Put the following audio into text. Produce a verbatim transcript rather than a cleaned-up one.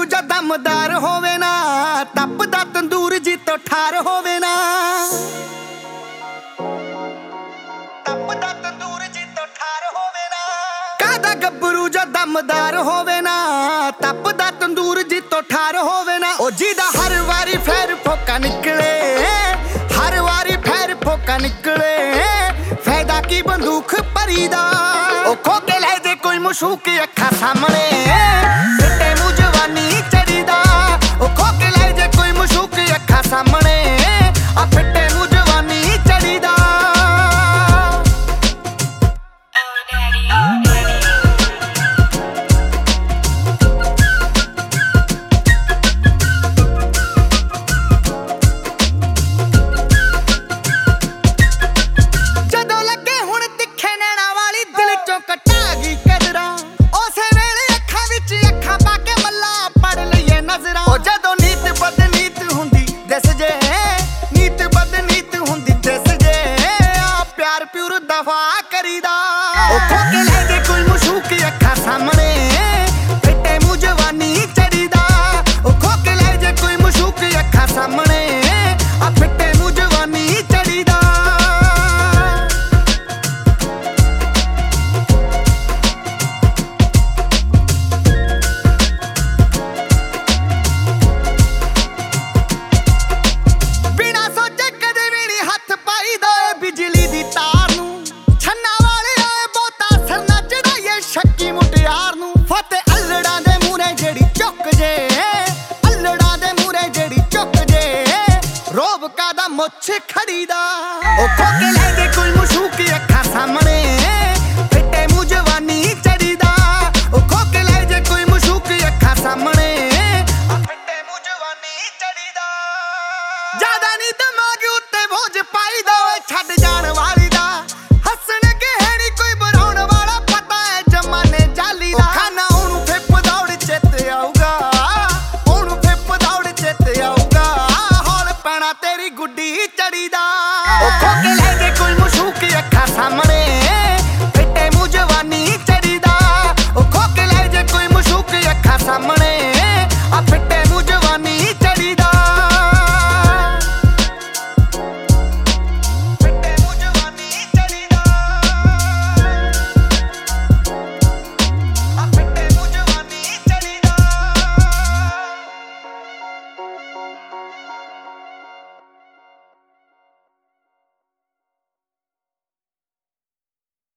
ਜਾਂ ਦਮਦਾਰ ਹੋਵੇ ਨਾ, ਤਪਦਾ ਤੰਦੂਰ ਜੀ ਤੋਂ ਠਾਰ ਹੋਵੇ ਨਾ, ਤਪਦਾ ਤੰਦੂਰ ਜੀ ਤੋਂ ਠਾਰ ਹੋਵੇ ਨਾ। ਕਾਹਦਾ ਗੱਭਰੂ ਜਾਂ ਦਮਦਾਰ ਹੋਵੇ ਨਾ, ਤਪਦਾ ਤੰਦੂਰ ਜੀ ਤੋਂ ਠਾਰ ਹੋਵੇ ਨਾ। ਉਹ ਜਿਹਦਾ ਹਰ ਵਾਰੀ ਫੇਰ ਫੋਕਾ ਨਿਕਲੇ, ਹਰ ਵਾਰੀ ਫੇਰ ਫੋਕਾ ਨਿਕਲੇ, ਫਾਇਦਾ ਕੀ ਬੰਦੂਕ ਭਰੀ ਦਾ। ਉਹ ਖੋ ਕੇ ਲੈ ਜੇ ਕੋਈ ਮਸ਼ੂਕ ਅੱਖਾਂ ਸਾਹਮਣੇ, ਫਿੱਟੇ ਮੂੰਹ ਜਵਾਨੀ ਚੜੀ ਦਾ। ਉਹ ਖੋ ਕੇ ਲੈ ਜੇ ਕੋਈ ਮਸ਼ੂਕ ਅੱਖਾਂ ਸਾਹਮਣੇ, ਆ ਫਿੱਟੇ ਮੂੰਹ ਜਵਾਨੀ ਚੜੀ ਦਾ। ਜਦੋਂ ਲੱਗੇ ਹੁਣ ਤਿੱਖੇ ਨੈਣਾ ਵਾਲੀ, ਦਿਲ ਚੋਂ ਕਟਾ ਗਈ ਕਦਰਾਂ। ਉਸੇ ਵੇਲੇ ਅੱਖਾਂ ਵਿੱਚ ਅੱਖਾਂ ਪਾ ਕੇ ਮੱਲਾ ਪੜ ਲਈਏ ਨਜ਼ਰਾਂ। ਉਹ ਜਦੋਂ ਨੀਤ ਬਦਨੀਤ ਹੁੰਦੀ ਦਿਸ ਜੇ, ਨੀਤ ਬਦਨੀਤ ਹੁੰਦੀ ਦਿਸ ਜੇ, ਆ ਪਿਆਰ ਪਿਉਰ ਦਫਾ ਕਰੀਦਾ। ਉਹ ਖੋ ਕੇ ਲੈ ਜੇ ਕੋਈ ਮਸ਼ੂਕ ਅੱਖਾਂ ਸਾਹਮਣੇ, ਫਿੱਟੇ ਮੂੰਹ ਜਵਾਨੀ ਚੜੀ ਦਾ। ਉਹ ਖੋ ਕੇ ਲੈ ਜੇ ਕੋਈ ਮਸ਼ੂਕ ਅੱਖਾਂ ਸਾਹਮਣੇ, ਆ ਫਿੱਟੇ